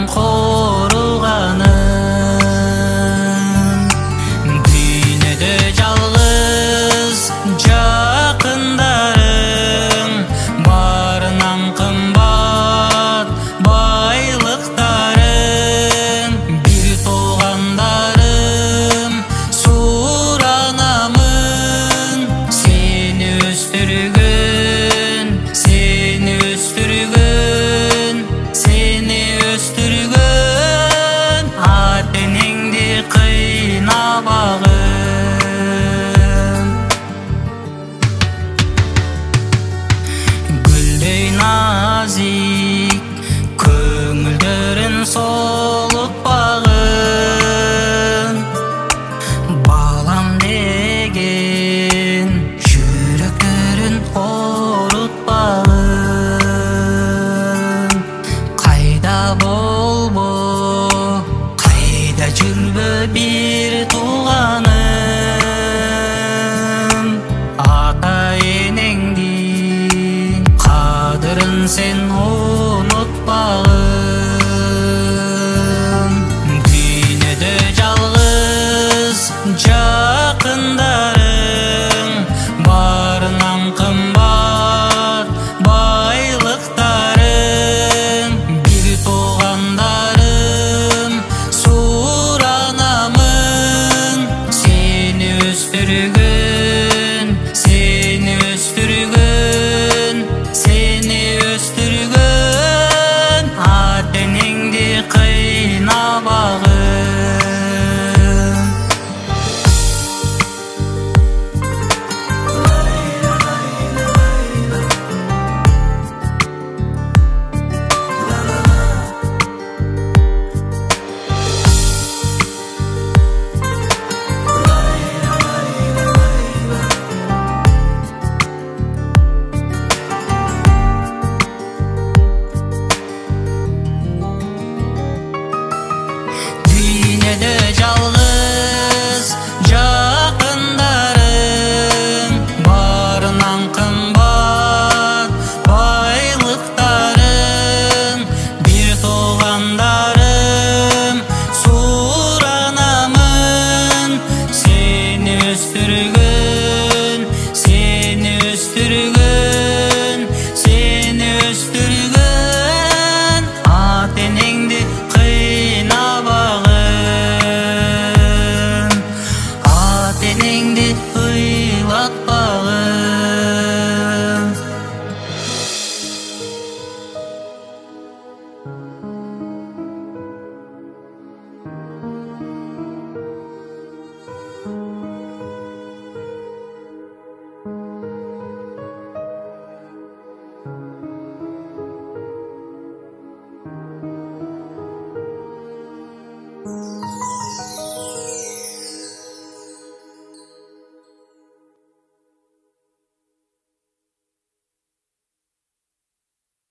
koruganin. Dünyada жалгыз жакындарың, барынан кымбат байлыктарың. Бир туугандарым, суранамын, сени өстүргөн, сени өстүргөн, сени өстүргөн, ата-энеңди кыйнабагын. Гүлдөй назик көңүлдөрүн солутпагын, балам деген жүрөктөрүн орутпагын. Кайда болбо, кайда жүрбө бир тууганым, ата-энеңдин кадырын сен унутпагын. Дүйнөдө жалгыз жакындарың, барынан кымбат байлыктарың. Бир туугандарым, суранамын, сени өстүргөн, сени өстүргөн, сени өстүргөн, ата-энеңди кыйнабагын. Dünyada жалгыз жакындарың, барынан кымбат байлыктарың. Бир туугандарым, суранамын, сени өстүргөн, сени өстүргөн, сени өстүргөн, ата-энеңди кыйнабагын, ата-энеңди ыйлатпагын.